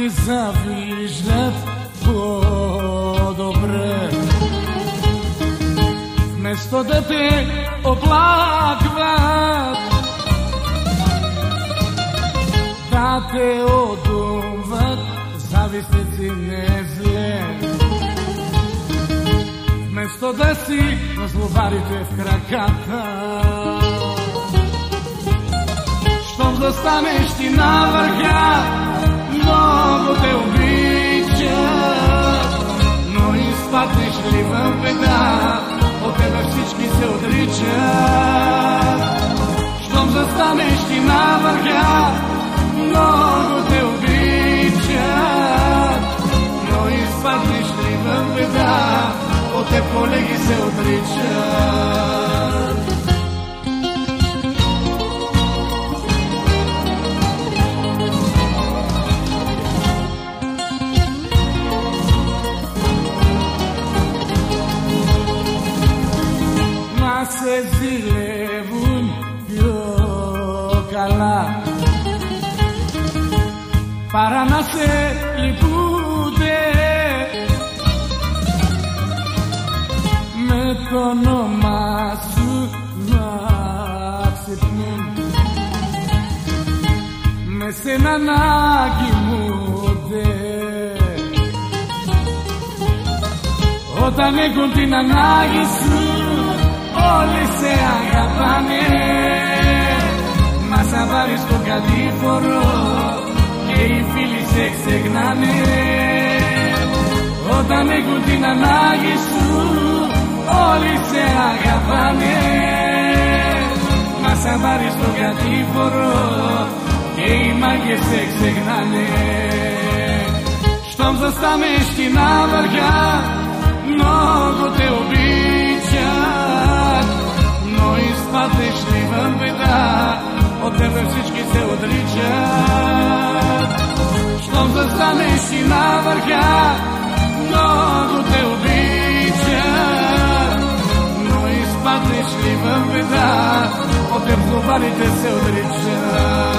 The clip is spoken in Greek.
ти завиждат по-добре. Вместо да те оплакват, да те одумват, завистници не зле. Вместо да си на злобарите в краката, щом застанеш ти на върха, много те обичат. Но изпаднеш ли в беда, от тебе всички се отричат. Щом застанеш ти на върха, много те обичат. Но изпаднеш ли в беда, от теб колеги се отричат. Να σε ζηλεύουν πιο καλά παρά να σε λυπούνται. Με το όνομα σου να ξυπνούν, με σένα να κοιμούνται. Όταν έχουν την ανάγκη σου όλοι σε αγαπάνε. Μα σαν πάρεις το κατήφορο και οι φίλοι σε ξεχνάνε. Όταν έχουν την ανάγκη σου όλοι σε αγαπάνε. Μα σαν πάρεις το κατήφορο και οι μάγκες σε ξεχνάνε. Щом застанеш ти на върха, много те обичат. Но изпаднеш ли в беда, от тебе всички се отричат. Щом застанеш ти на върха, много те обичат. Но изпаднеш ли в беда, от теб злобарите се отричат.